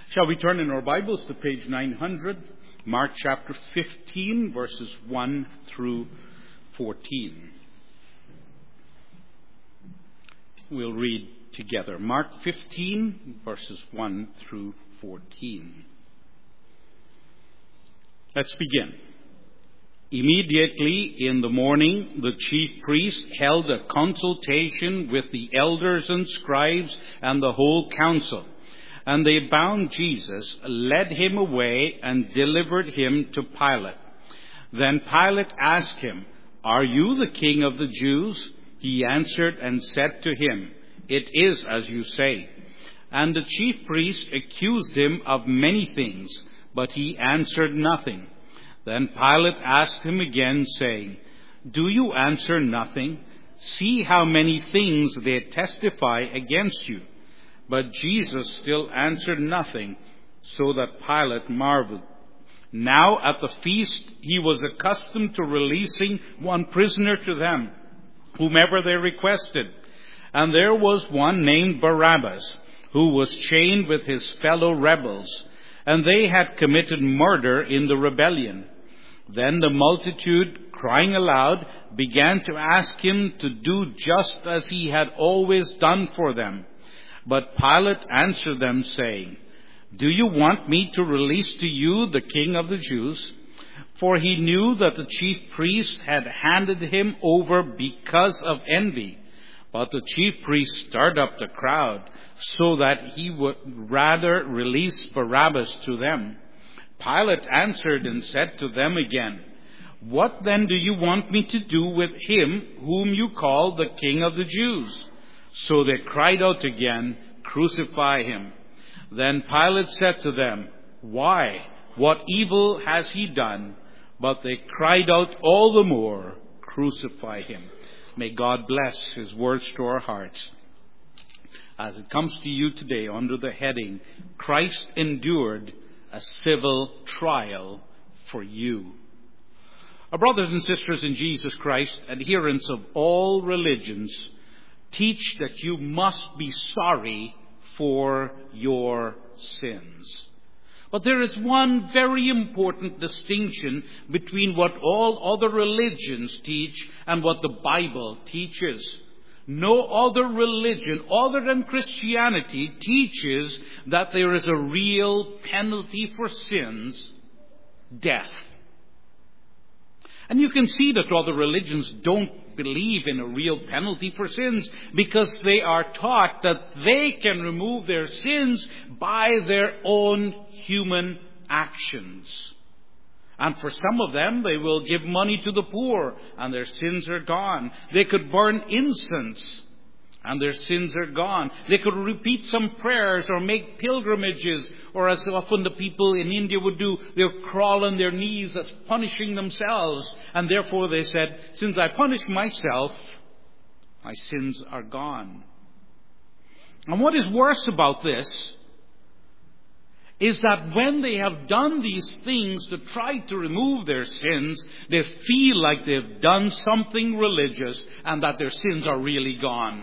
Shall we turn in our Bibles to page 900, Mark chapter 15, verses 1 through 14. We'll read together. Mark 15, verses 1 through 14. Let's begin. Immediately in the morning, the chief priest held a consultation with the elders and scribes and the whole council. And they bound Jesus, led him away, and delivered him to Pilate. Then Pilate asked him, "Are you the king of the Jews?" He answered and said to him, "It is as you say." And the chief priest accused him of many things, but he answered nothing. Then Pilate asked him again, saying, "Do you answer nothing? See how many things they testify against you." But Jesus still answered nothing, so that Pilate marveled. Now at the feast he was accustomed to releasing one prisoner to them, whomever they requested. And there was one named Barabbas, who was chained with his fellow rebels, and they had committed murder in the rebellion. Then the multitude, crying aloud, began to ask him to do just as he had always done for them. But Pilate answered them, saying, "Do you want me to release to you the king of the Jews?" For he knew that the chief priests had handed him over because of envy. But the chief priests stirred up the crowd, so that he would rather release Barabbas to them. Pilate answered and said to them again, "What then do you want me to do with him whom you call the king of the Jews?" So they cried out again, "Crucify him." Then Pilate said to them, "Why? What evil has he done?" But they cried out all the more, "Crucify him." May God bless his words to our hearts. As it comes to you today under the heading, Christ endured a civil trial for you. Our brothers and sisters in Jesus Christ, adherents of all religions, teach that you must be sorry for your sins. But there is one very important distinction between what all other religions teach and what the Bible teaches. No other religion other than Christianity teaches that there is a real penalty for sins, death. And you can see that other religions don't believe in a real penalty for sins because they are taught that they can remove their sins by their own human actions. And for some of them, they will give money to the poor and their sins are gone. They could burn incense and their sins are gone. They could repeat some prayers or make pilgrimages, or as often the people in India would do, they'll crawl on their knees as punishing themselves. And therefore they said, since I punish myself, my sins are gone. And what is worse about this is that when they have done these things to try to remove their sins, they feel like they've done something religious and that their sins are really gone.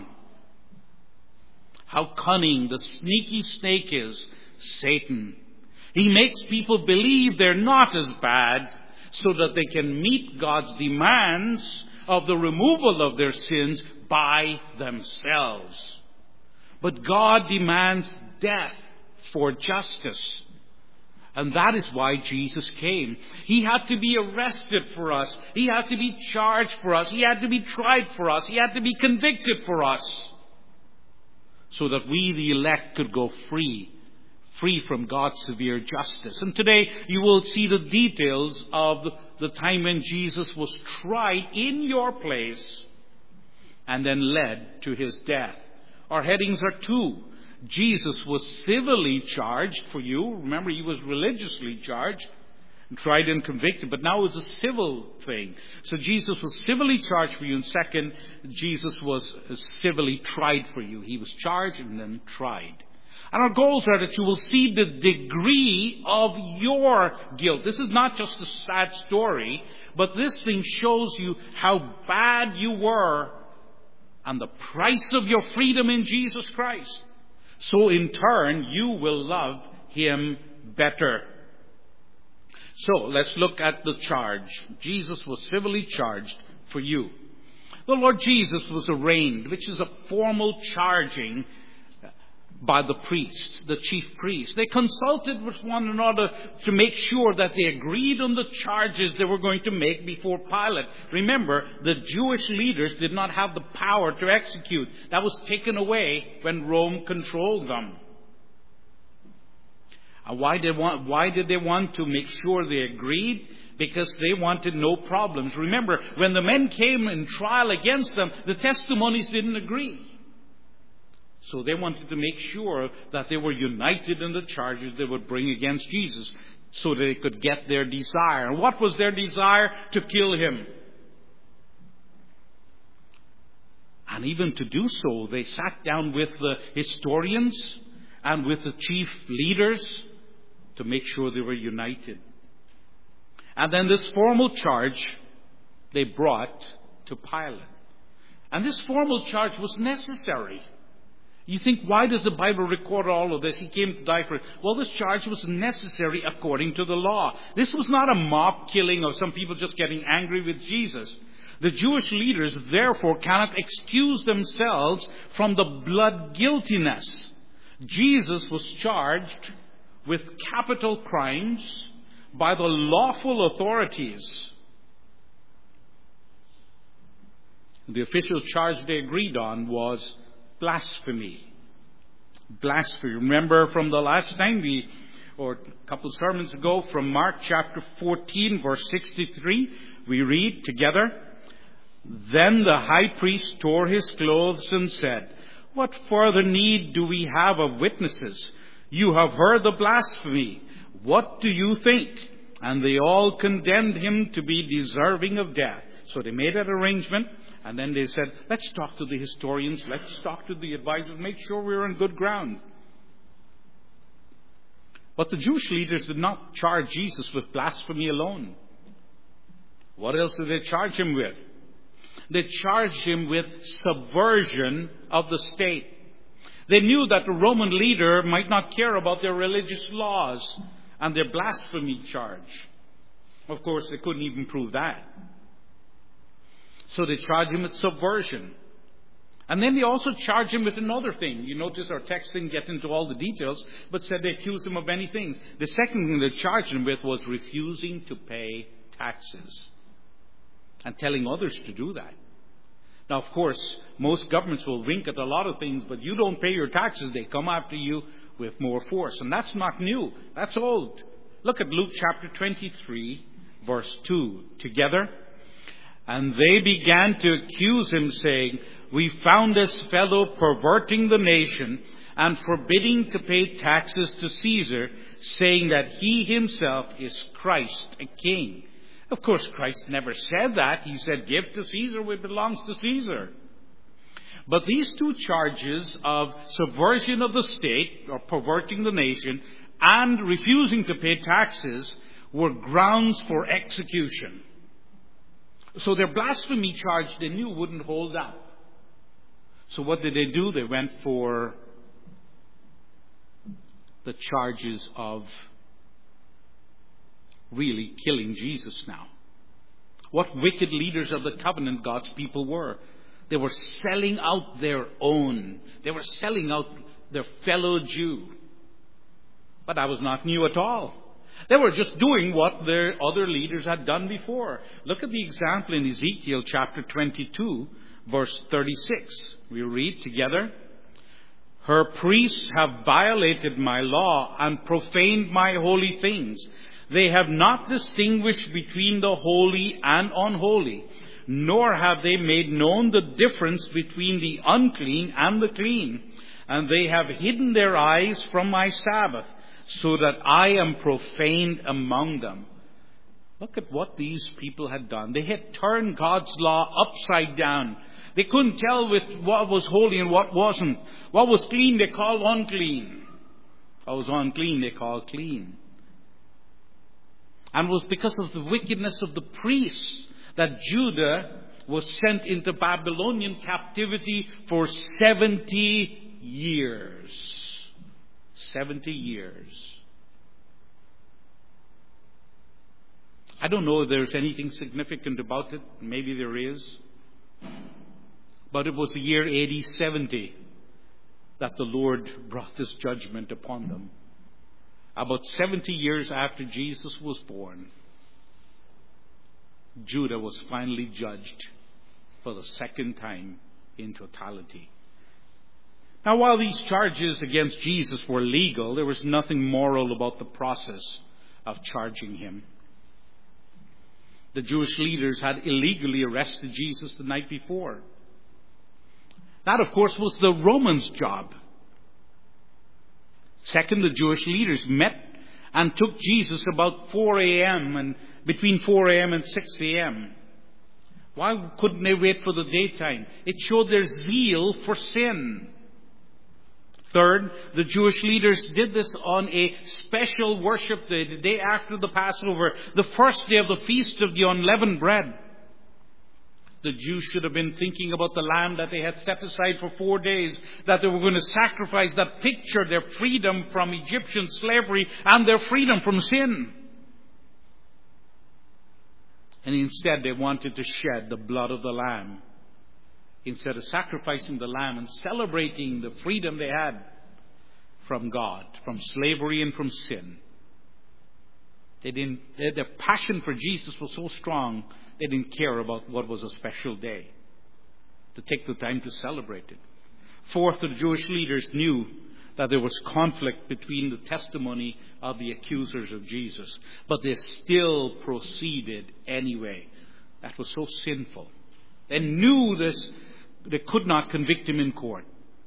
How cunning the sneaky snake is, Satan. He makes people believe they're not as bad so that they can meet God's demands of the removal of their sins by themselves. But God demands death for justice. And that is why Jesus came. He had to be arrested for us. He had to be charged for us. He had to be tried for us. He had to be convicted for us, so that we, the elect, could go free from God's severe justice. And today you will see the details of the time when Jesus was tried in your place and then led to his death. Our headings are two. Jesus was civilly charged for you. Remember, he was religiously charged, tried and convicted, but now it's a civil thing. So Jesus was civilly charged for you, and second, Jesus was civilly tried for you. He was charged and then tried. And our goals are that you will see the degree of your guilt. This is not just a sad story, but this thing shows you how bad you were and the price of your freedom in Jesus Christ. So in turn, you will love him better. So let's look at the charge. Jesus was civilly charged for you. The Lord Jesus was arraigned, which is a formal charging by the priest, the chief priest. They consulted with one another to make sure that they agreed on the charges they were going to make before Pilate. Remember, the Jewish leaders did not have the power to execute. That was taken away when Rome controlled them. And why did they want to make sure they agreed? Because they wanted no problems. Remember, when the men came in trial against them, the testimonies didn't agree. So they wanted to make sure that they were united in the charges they would bring against Jesus so that they could get their desire. And what was their desire? To kill him. And even to do so, they sat down with the historians and with the chief leaders to make sure they were united. And then this formal charge they brought to Pilate. And this formal charge was necessary. You think, why does the Bible record all of this? He came to die for it. Well, this charge was necessary according to the law. This was not a mob killing of some people just getting angry with Jesus. The Jewish leaders, therefore, cannot excuse themselves from the blood guiltiness. Jesus was charged with capital crimes by the lawful authorities. The official charge they agreed on was blasphemy. Blasphemy. Remember from the last time or a couple of sermons ago, from Mark chapter 14, verse 63, we read together, "Then the high priest tore his clothes and said, 'What further need do we have of witnesses? You have heard the blasphemy. What do you think?' And they all condemned him to be deserving of death." So they made that arrangement. And then they said, let's talk to the historians, let's talk to the advisors, make sure we're on good ground. But the Jewish leaders did not charge Jesus with blasphemy alone. What else did they charge him with? They charged him with subversion of the state. They knew that the Roman leader might not care about their religious laws and their blasphemy charge. Of course, they couldn't even prove that. So they charged him with subversion. And then they also charged him with another thing. You notice our text didn't get into all the details, but said they accused him of many things. The second thing they charged him with was refusing to pay taxes and telling others to do that. Now, of course, most governments will wink at a lot of things, but you don't pay your taxes, they come after you with more force. And that's not new. That's old. Look at Luke chapter 23, verse 2. Together. "And they began to accuse him, saying, 'We found this fellow perverting the nation and forbidding to pay taxes to Caesar, saying that he himself is Christ, a king.'" Of course, Christ never said that. He said, "Give to Caesar what belongs to Caesar." But these two charges of subversion of the state, or perverting the nation, and refusing to pay taxes were grounds for execution. So their blasphemy charge they knew wouldn't hold up. So what did they do? They went for the charges of really killing Jesus now. What wicked leaders of the covenant God's people were. They were selling out their own. They were selling out their fellow Jew. But that was not new at all. They were just doing what their other leaders had done before. Look at the example in Ezekiel chapter 22, verse 36. We read together, "Her priests have violated my law and profaned my holy things. They have not distinguished between the holy and unholy, nor have they made known the difference between the unclean and the clean. And they have hidden their eyes from my Sabbath, so that I am profaned among them." Look at what these people had done. They had turned God's law upside down. They couldn't tell with what was holy and what wasn't. What was clean, they called unclean. What was unclean, they called clean. And it was because of the wickedness of the priests that Judah was sent into Babylonian captivity for 70 years. 70 years. I don't know if there's anything significant about it. Maybe there is. But it was the year AD 70 that the Lord brought this judgment upon them. About 70 years after Jesus was born, Judah was finally judged for the second time in totality. Now, while these charges against Jesus were legal, there was nothing moral about the process of charging him. The Jewish leaders had illegally arrested Jesus the night before. That, of course, was the Romans' job. Second, the Jewish leaders met and took Jesus about 4 a.m. and between 4 a.m. and 6 a.m. Why couldn't they wait for the daytime? It showed their zeal for sin. Third, the Jewish leaders did this on a special worship day, the day after the Passover, the first day of the Feast of the Unleavened Bread. The Jews should have been thinking about the lamb that they had set aside for 4 days, that they were going to sacrifice, that pictured their freedom from Egyptian slavery and their freedom from sin. And instead they wanted to shed the blood of the lamb, instead of sacrificing the lamb and celebrating the freedom they had from God, from slavery and from sin. Their passion for Jesus was so strong, they didn't care about what was a special day to take the time to celebrate it. Fourth, the Jewish leaders knew that there was conflict between the testimony of the accusers of Jesus, but they still proceeded anyway. That was so sinful. They knew this. They could not convict him in court.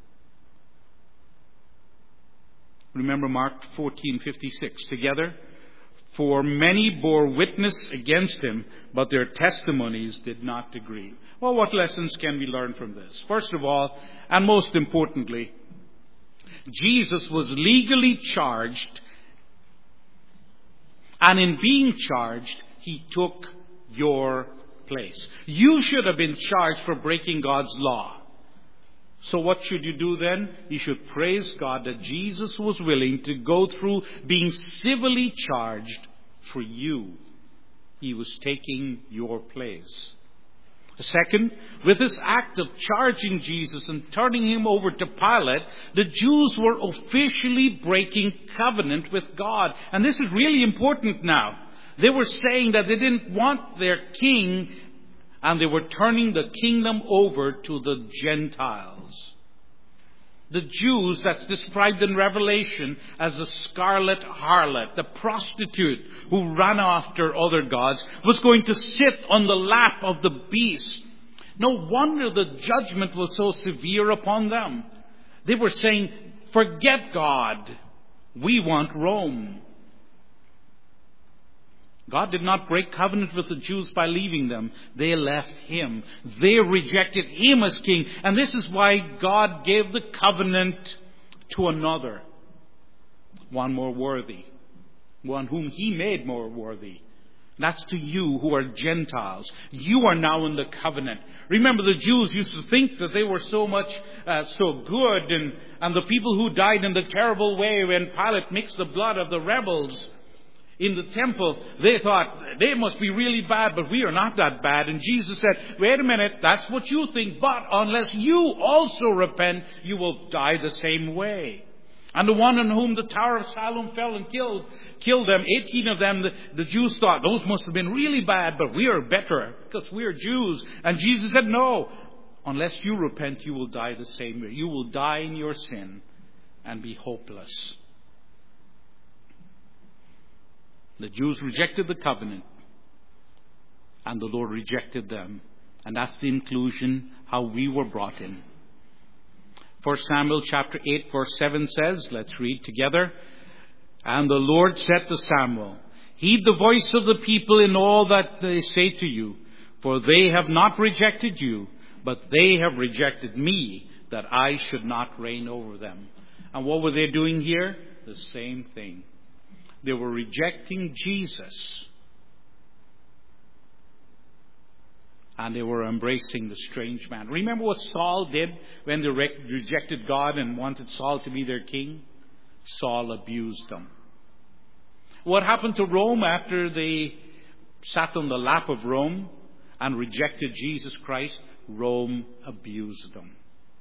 Remember Mark 14:56. Together, for many bore witness against him, but their testimonies did not agree. Well, what lessons can we learn from this? First of all, and most importantly, Jesus was legally charged, and in being charged, he took your place. You should have been charged for breaking God's law. So what should you do then? You should praise God that Jesus was willing to go through being civilly charged for you. He was taking your place. Second, with this act of charging Jesus and turning him over to Pilate, the Jews were officially breaking covenant with God. And this is really important now. They were saying that they didn't want their king, and they were turning the kingdom over to the Gentiles. The Jews, that's described in Revelation as the scarlet harlot, the prostitute who ran after other gods, was going to sit on the lap of the beast. No wonder the judgment was so severe upon them. They were saying, forget God. We want Rome. God did not break covenant with the Jews by leaving them. They left him. They rejected him as king. And this is why God gave the covenant to another. One more worthy. One whom he made more worthy. That's to you who are Gentiles. You are now in the covenant. Remember, the Jews used to think that they were so good. And the people who died in the terrible way when Pilate mixed the blood of the rebels in the temple, they thought, they must be really bad, but we are not that bad. And Jesus said, wait a minute, that's what you think, but unless you also repent, you will die the same way. And the one on whom the Tower of Siloam fell and killed them, 18 of them, the Jews thought, those must have been really bad, but we are better because we are Jews. And Jesus said, no, unless you repent, you will die the same way. You will die in your sin and be hopeless. The Jews rejected the covenant, and the Lord rejected them. And that's the inclusion, how we were brought in. 1 Samuel chapter 8 verse 7 says, let's read together. And the Lord said to Samuel, heed the voice of the people in all that they say to you, for they have not rejected you, but they have rejected me, that I should not reign over them. And what were they doing here? The same thing. They were rejecting Jesus. And they were embracing the strange man. Remember what Saul did when they rejected God and wanted Saul to be their king? Saul abused them. What happened to Rome after they sat on the lap of Rome and rejected Jesus Christ, Rome abused them.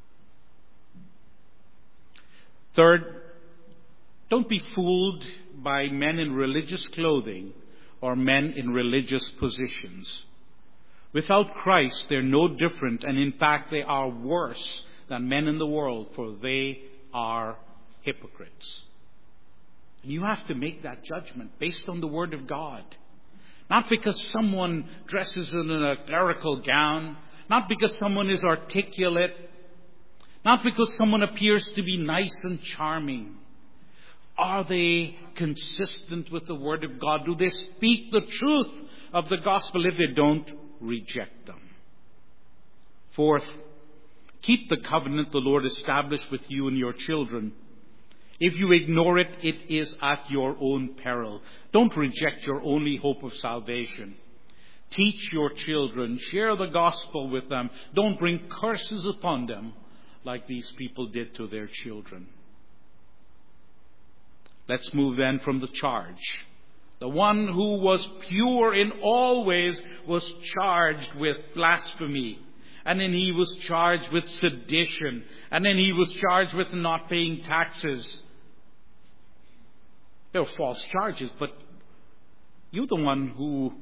Third, don't be fooled by men in religious clothing or men in religious positions. Without Christ, they're no different, and in fact, they are worse than men in the world, for they are hypocrites. You have to make that judgment based on the Word of God. Not because someone dresses in a clerical gown, not because someone is articulate, not because someone appears to be nice and charming. Are they consistent with the Word of God? Do they speak the truth of the gospel? If they don't, reject them. Fourth, keep the covenant the Lord established with you and your children. If you ignore it, it is at your own peril. Don't reject your only hope of salvation. Teach your children. Share the gospel with them. Don't bring curses upon them like these people did to their children. Let's move then from the charge. The one who was pure in all ways was charged with blasphemy. And then he was charged with sedition. And then he was charged with not paying taxes. They were false charges, but you're the one who,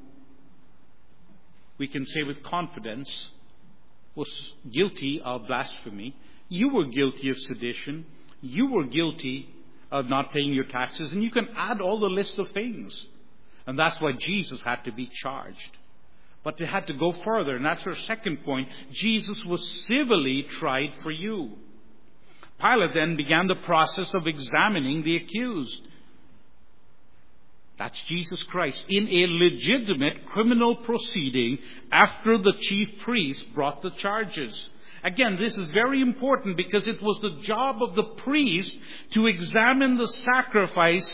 we can say with confidence, was guilty of blasphemy. You were guilty of sedition. You were guilty of not paying your taxes. And you can add all the list of things. And that's why Jesus had to be charged. But they had to go further. And that's our second point. Jesus was civilly tried for you. Pilate then began the process of examining the accused. That's Jesus Christ in a legitimate criminal proceeding after the chief priest brought the charges. Again, this is very important because it was the job of the priest to examine the sacrifice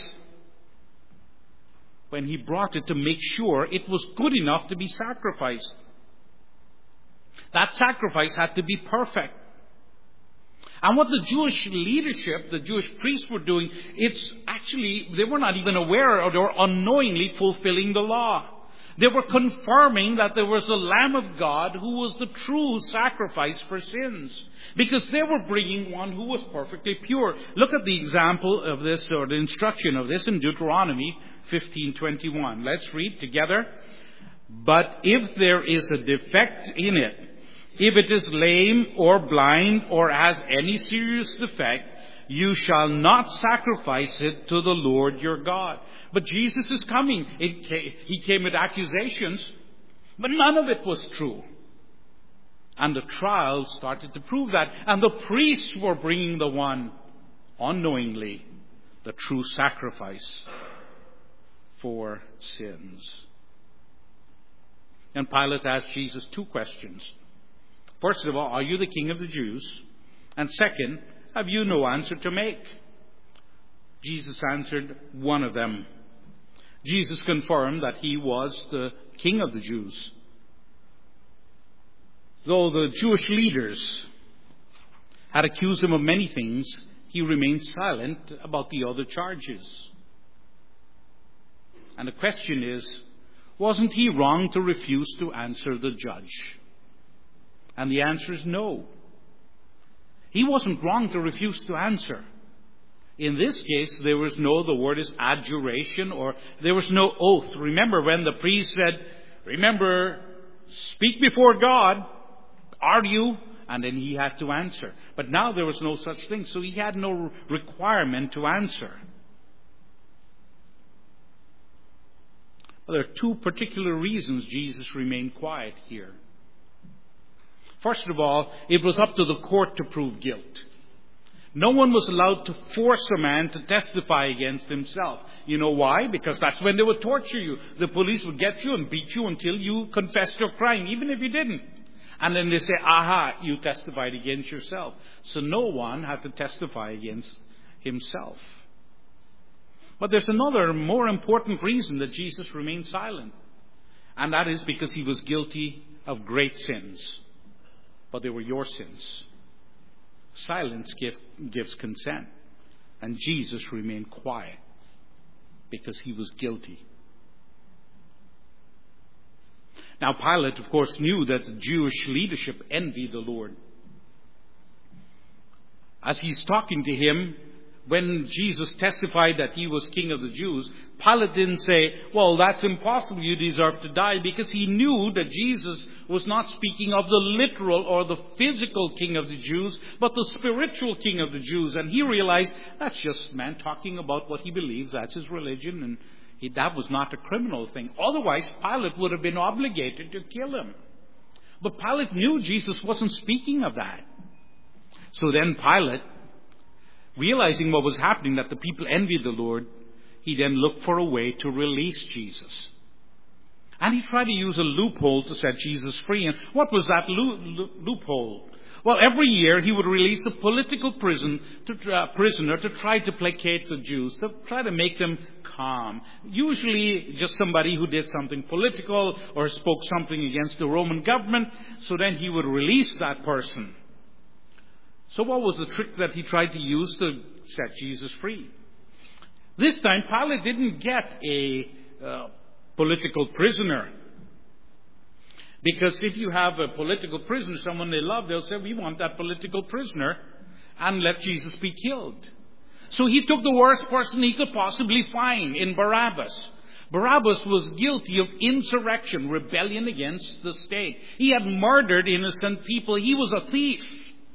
when he brought it to make sure it was good enough to be sacrificed. That sacrifice had to be perfect. And what the Jewish leadership, the Jewish priests were doing, it's actually, they were not even aware or they were unknowingly fulfilling the law. They were confirming that there was a Lamb of God who was the true sacrifice for sins. Because they were bringing one who was perfectly pure. Look at the example of this, or the instruction of this in Deuteronomy 15:21. Let's read together. But if there is a defect in it, if it is lame or blind or has any serious defect, you shall not sacrifice it to the Lord your God. But Jesus is coming. He came with accusations, but none of it was true. And the trial started to prove that. And the priests were bringing the one, unknowingly, the true sacrifice for sins. And Pilate asked Jesus two questions. First of all, are you the king of the Jews? And second, have you no answer to make? Jesus answered one of them. Jesus confirmed that he was the king of the Jews. Though the Jewish leaders had accused him of many things, he remained silent about the other charges. And the question is, wasn't he wrong to refuse to answer the judge? And the answer is no. He wasn't wrong to refuse to answer. In this case, there was no, the word is adjuration, or there was no oath. Remember when the priest said, remember, speak before God, are you? And then he had to answer. But now there was no such thing, so he had no requirement to answer. Well, there are two particular reasons Jesus remained quiet here. First of all, it was up to the court to prove guilt. No one was allowed to force a man to testify against himself. You know why? Because that's when they would torture you. The police would get you and beat you until you confessed your crime, even if you didn't. And then they say, aha, you testified against yourself. So no one had to testify against himself. But there's another more important reason that Jesus remained silent. And that is because he was guilty of great sins. But they were your sins. Silence gives consent. And Jesus remained quiet because he was guilty. Now Pilate, of course, knew that the Jewish leadership envied the Lord. As he's talking to him, when Jesus testified that he was king of the Jews, Pilate didn't say, well, that's impossible, you deserve to die, because he knew that Jesus was not speaking of the literal or the physical king of the Jews, but the spiritual king of the Jews. And he realized that's just man talking about what he believes, that's his religion, and that was not a criminal thing. Otherwise, Pilate would have been obligated to kill him. But Pilate knew Jesus wasn't speaking of that. So then Pilate, realizing what was happening, that the people envied the Lord, he then looked for a way to release Jesus. And he tried to use a loophole to set Jesus free. And what was that loophole? Well, every year he would release a political prisoner to try to placate the Jews, to try to make them calm. Usually just somebody who did something political or spoke something against the Roman government. So then he would release that person. So what was the trick that he tried to use to set Jesus free? This time, Pilate didn't get a political prisoner. Because if you have a political prisoner, someone they love, they'll say, we want that political prisoner, and let Jesus be killed. So he took the worst person he could possibly find in Barabbas. Barabbas was guilty of insurrection, rebellion against the state. He had murdered innocent people. He was a thief.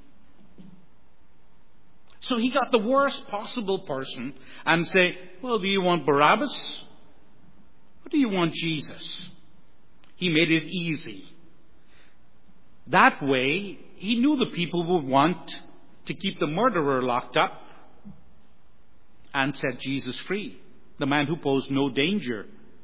So he got the worst possible person and say, well, do you want Barabbas? Or do you want Jesus? He made it easy. That way, he knew the people would want to keep the murderer locked up and set Jesus free, the man who posed no danger.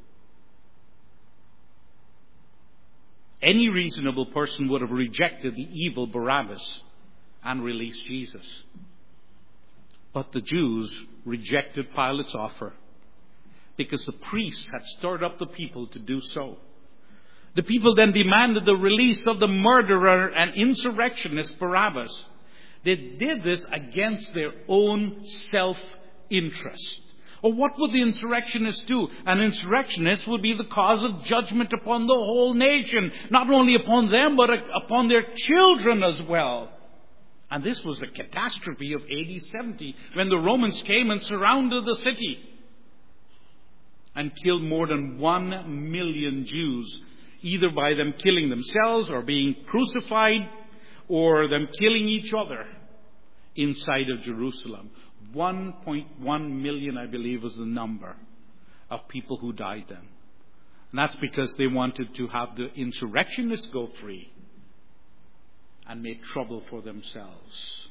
Any reasonable person would have rejected the evil Barabbas and released Jesus. But the Jews rejected Pilate's offer because the priests had stirred up the people to do so. The people then demanded the release of the murderer and insurrectionist Barabbas. They did this against their own self-interest. Or what would the insurrectionists do? An insurrectionist would be the cause of judgment upon the whole nation, not only upon them, but upon their children as well. And this was the catastrophe of AD 70, when the Romans came and surrounded the city and killed more than 1 million Jews, either by them killing themselves or being crucified or them killing each other inside of Jerusalem. 1.1 million, I believe, was the number of people who died then. And that's because they wanted to have the insurrectionists go free and made trouble for themselves.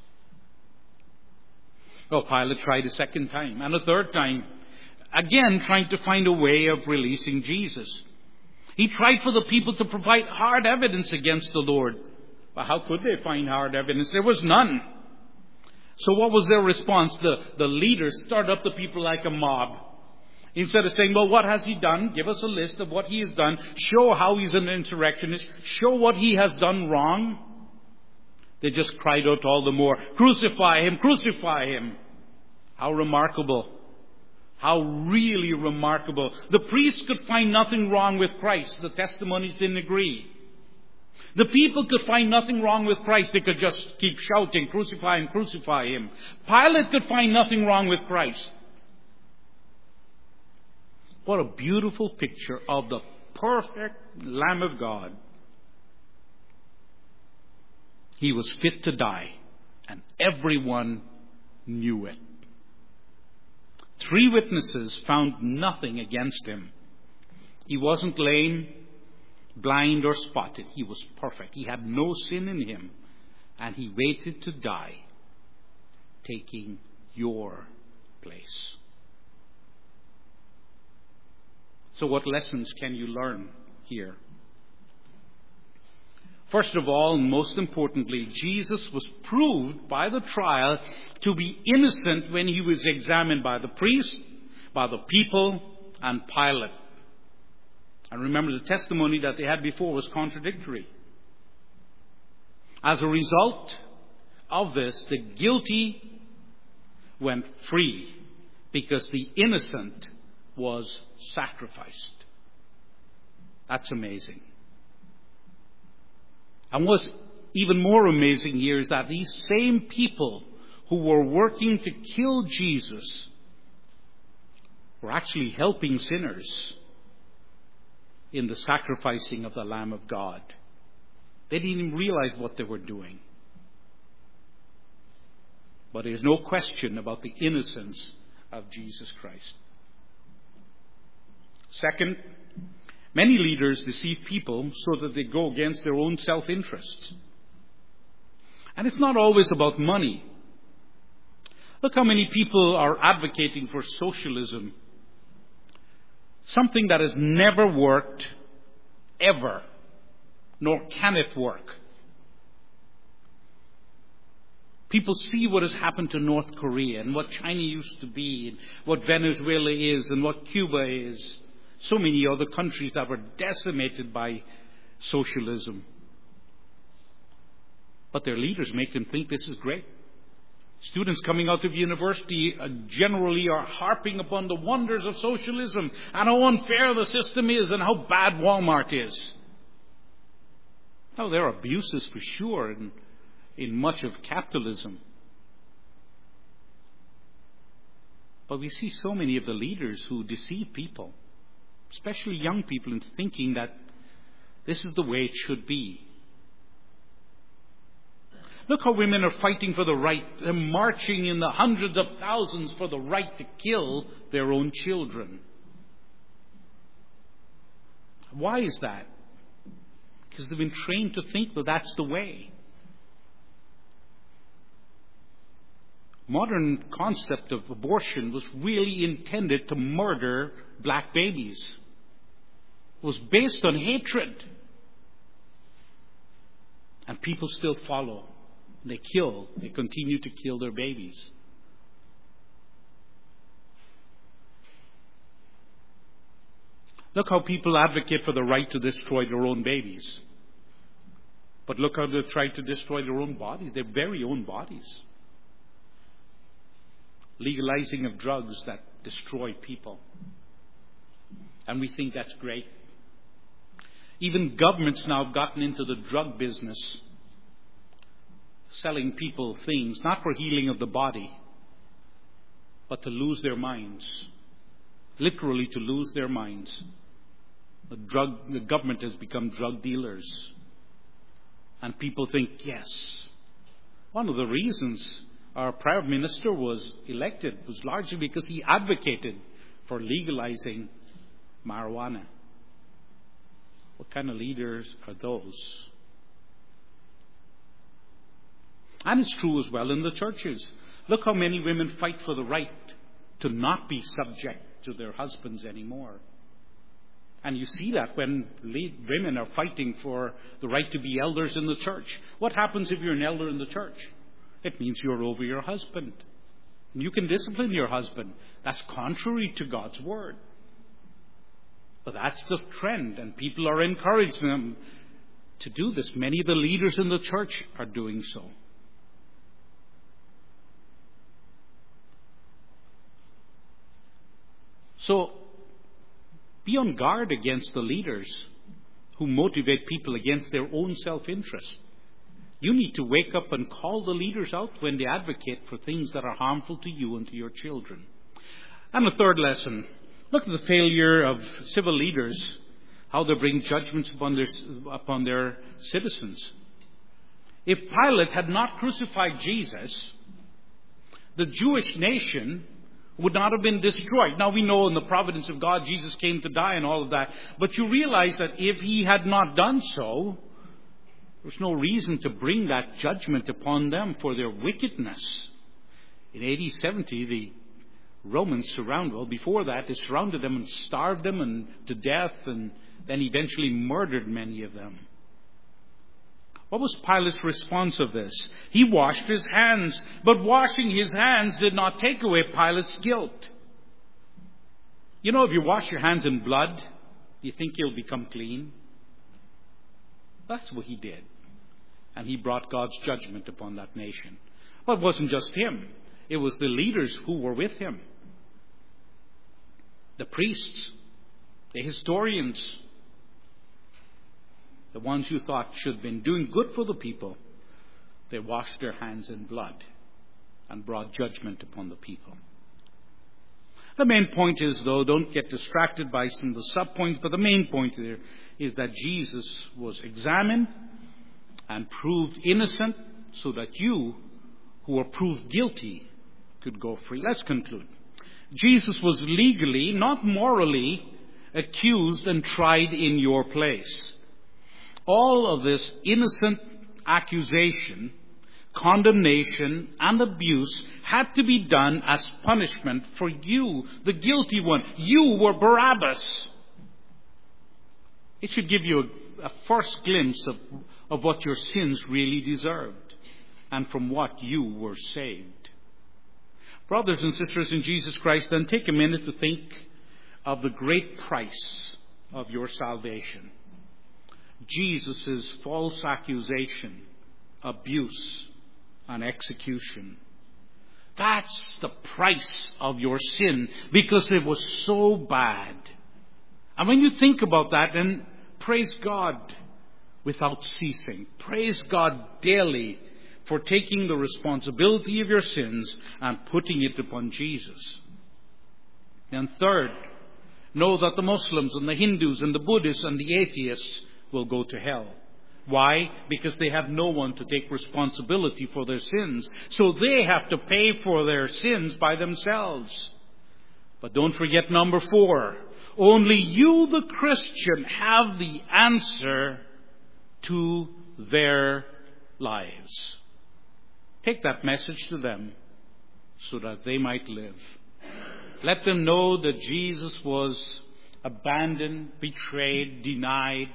Well, Pilate tried a second time and a third time, again trying to find a way of releasing Jesus. He tried for the people to provide hard evidence against the Lord. But how could they find hard evidence? There was none. So what was their response? The leaders stirred up the people like a mob. Instead of saying, well, what has he done? Give us a list of what he has done. Show how he's an insurrectionist. Show what he has done wrong. They just cried out all the more, crucify him, crucify him. How remarkable. How really remarkable. The priests could find nothing wrong with Christ. The testimonies didn't agree. The people could find nothing wrong with Christ. They could just keep shouting, crucify him, crucify him. Pilate could find nothing wrong with Christ. What a beautiful picture of the perfect Lamb of God. He was fit to die, and everyone knew it. 3 witnesses found nothing against him. He wasn't lame, blind, or spotted. He was perfect. He had no sin in him, and he waited to die, taking your place. So what lessons can you learn here? First of all, and most importantly, Jesus was proved by the trial to be innocent when he was examined by the priests, by the people, and Pilate. And remember, the testimony that they had before was contradictory. As a result of this, the guilty went free because the innocent was sacrificed. That's amazing. And what's even more amazing here is that these same people who were working to kill Jesus were actually helping sinners in the sacrificing of the Lamb of God. They didn't even realize what they were doing. But there's no question about the innocence of Jesus Christ. Second, many leaders deceive people so that they go against their own self-interests. And it's not always about money. Look how many people are advocating for socialism. Something that has never worked, ever, nor can it work. People see what has happened to North Korea and what China used to be and what Venezuela is and what Cuba is. So many other countries that were decimated by socialism. But their leaders make them think this is great. Students coming out of university generally are harping upon the wonders of socialism and how unfair the system is and how bad Walmart is. Now, there are abuses for sure in much of capitalism. But we see so many of the leaders who deceive people, especially young people, into thinking that this is the way it should be. Look how women are fighting for the right. They're marching in the hundreds of thousands for the right to kill their own children. Why is that? Because they've been trained to think that that's the way. Modern concept of abortion was really intended to murder black babies. It was based on hatred. And people still follow. They kill. They continue to kill their babies. Look how people advocate for the right to destroy their own babies. But look how they try to destroy their own bodies, their very own bodies. Legalizing of drugs that destroy people. And we think that's great. Even governments now have gotten into the drug business, selling people things, not for healing of the body, but to lose their minds. Literally to lose their minds. The government has become drug dealers. And people think, yes. One of the reasons our Prime Minister was elected was largely because he advocated for legalizing marijuana. What kind of leaders are those? And it's true as well in the churches. Look how many women fight for the right to not be subject to their husbands anymore. And you see that when women are fighting for the right to be elders in the church. What happens if you're an elder in the church? It means you're over your husband. And you can discipline your husband. That's contrary to God's word. But that's the trend, and people are encouraging them to do this. Many of the leaders in the church are doing so. So, be on guard against the leaders who motivate people against their own self-interest. You need to wake up and call the leaders out when they advocate for things that are harmful to you and to your children. And the third lesson, look at the failure of civil leaders, how they bring judgments upon their citizens. If Pilate had not crucified Jesus, the Jewish nation would not have been destroyed. Now we know in the providence of God, Jesus came to die and all of that. But you realize that if he had not done so, there's no reason to bring that judgment upon them for their wickedness. In AD 70, the Romans before that, they surrounded them and starved them and to death, and then eventually murdered many of them. What was Pilate's response of this? He washed his hands, but washing his hands did not take away Pilate's guilt. You know, if you wash your hands in blood, you think you'll become clean. That's what he did. And he brought God's judgment upon that nation. But it wasn't just him. It was the leaders who were with him. The priests, the historians, the ones you thought should have been doing good for the people, they washed their hands in blood and brought judgment upon the people. The main point is, though, don't get distracted by some of the sub-points, but the main point there is that Jesus was examined and proved innocent so that you, who were proved guilty, could go free. Let's conclude. Jesus was legally, not morally, accused and tried in your place. All of this innocent accusation, condemnation, and abuse had to be done as punishment for you, the guilty one. You were Barabbas. It should give you a first glimpse of what your sins really deserved and from what you were saved. Brothers and sisters in Jesus Christ, then take a minute to think of the great price of your salvation. Jesus' false accusation, abuse, and execution. That's the price of your sin, because it was so bad. And when you think about that, then praise God without ceasing. Praise God daily for taking the responsibility of your sins and putting it upon Jesus. And third, know that the Muslims and the Hindus and the Buddhists and the atheists will go to hell. Why? Because they have no one to take responsibility for their sins. So they have to pay for their sins by themselves. But don't forget number 4. Only you, the Christian, have the answer to their lives. Take that message to them so that they might live. Let them know that Jesus was abandoned, betrayed, denied,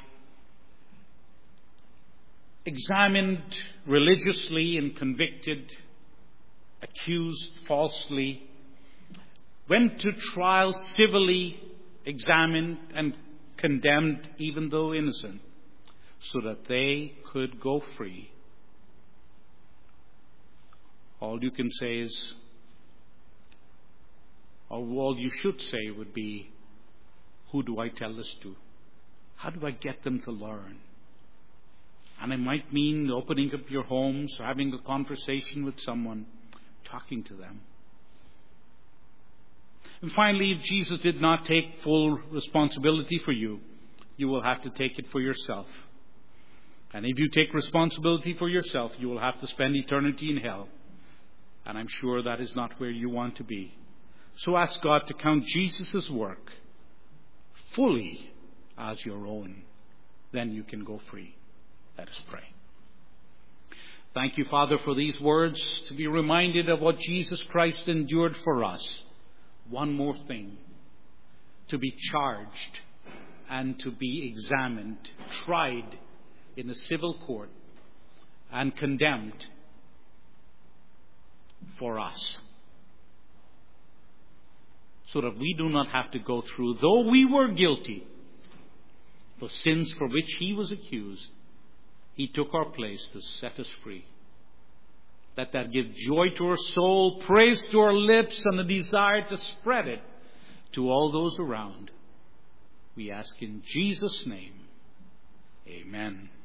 examined religiously and convicted, accused falsely, went to trial civilly, examined and condemned even though innocent, so that they could go free. All you can say is, or all you should say would be, who do I tell this to? How do I get them to learn? And it might mean opening up your homes, having a conversation with someone, talking to them. And finally, if Jesus did not take full responsibility for you, you will have to take it for yourself. And if you take responsibility for yourself, you will have to spend eternity in hell. And I'm sure that is not where you want to be. So ask God to count Jesus' work fully as your own. Then you can go free. Let us pray. Thank you, Father, for these words, to be reminded of what Jesus Christ endured for us. One more thing, to be charged and to be examined, tried in a civil court, and condemned for us. So that we do not have to go through, though we were guilty, the sins for which he was accused. He took our place to set us free. Let that give joy to our soul, praise to our lips, and a desire to spread it to all those around. We ask in Jesus' name. Amen.